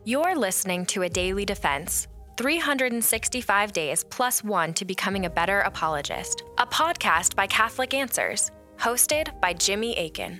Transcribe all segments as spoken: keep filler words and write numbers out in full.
You're listening to A Daily Defense, three hundred sixty-five days plus one to becoming a better apologist, a podcast by Catholic Answers, hosted by Jimmy Akin.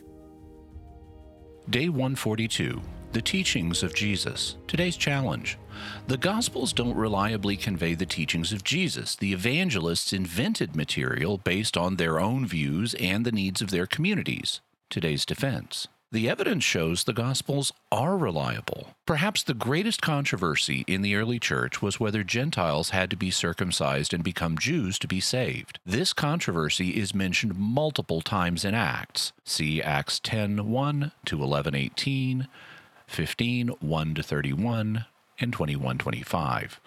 Day one forty-two, the teachings of Jesus. Today's challenge. The Gospels don't reliably convey the teachings of Jesus. The evangelists invented material based on their own views and the needs of their communities. Today's defense. The evidence shows the Gospels are reliable. Perhaps the greatest controversy in the early church was whether Gentiles had to be circumcised and become Jews to be saved. This controversy is mentioned multiple times in Acts. See Acts ten one to eleven eighteen, fifteen one to thirty-one, and twenty-one twenty-five.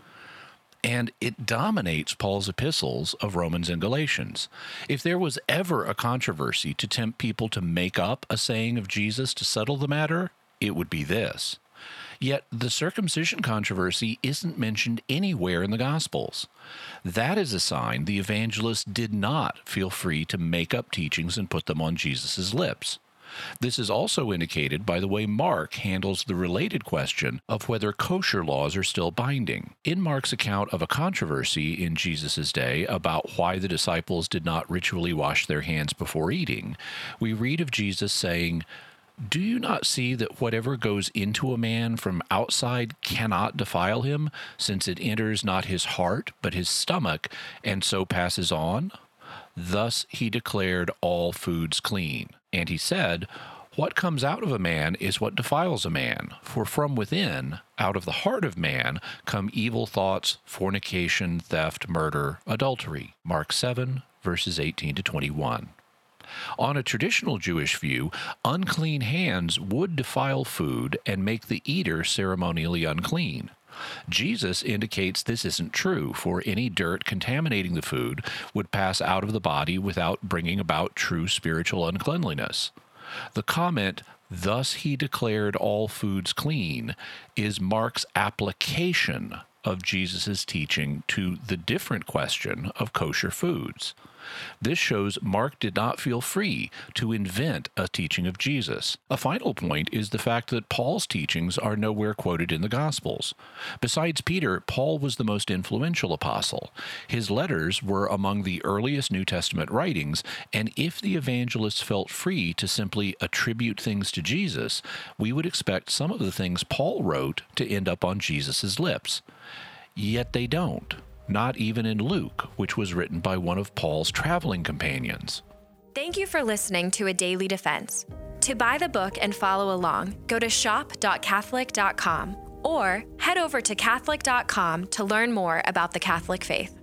And it dominates Paul's epistles of Romans and Galatians. If there was ever a controversy to tempt people to make up a saying of Jesus to settle the matter, it would be this. Yet the circumcision controversy isn't mentioned anywhere in the Gospels. That is a sign the evangelists did not feel free to make up teachings and put them on Jesus' lips. This is also indicated by the way Mark handles the related question of whether kosher laws are still binding. In Mark's account of a controversy in Jesus' day about why the disciples did not ritually wash their hands before eating, we read of Jesus saying, "Do you not see that whatever goes into a man from outside cannot defile him, since it enters not his heart, but his stomach, and so passes on? Thus he declared all foods clean. And he said, what comes out of a man is what defiles a man. For from within, out of the heart of man, come evil thoughts, fornication, theft, murder, adultery." Mark seven, verses eighteen to twenty-one. On a traditional Jewish view, unclean hands would defile food and make the eater ceremonially unclean. Jesus indicates this isn't true, for any dirt contaminating the food would pass out of the body without bringing about true spiritual uncleanliness. The comment, "Thus he declared all foods clean," is Mark's application of Jesus' teaching to the different question of kosher foods. This shows Mark did not feel free to invent a teaching of Jesus. A final point is the fact that Paul's teachings are nowhere quoted in the Gospels. Besides Peter, Paul was the most influential apostle. His letters were among the earliest New Testament writings, and if the evangelists felt free to simply attribute things to Jesus, we would expect some of the things Paul wrote to end up on Jesus' lips. Yet they don't. Not even in Luke, which was written by one of Paul's traveling companions. Thank you for listening to A Daily Defense. To buy the book and follow along, go to shop dot catholic dot com or head over to catholic dot com to learn more about the Catholic faith.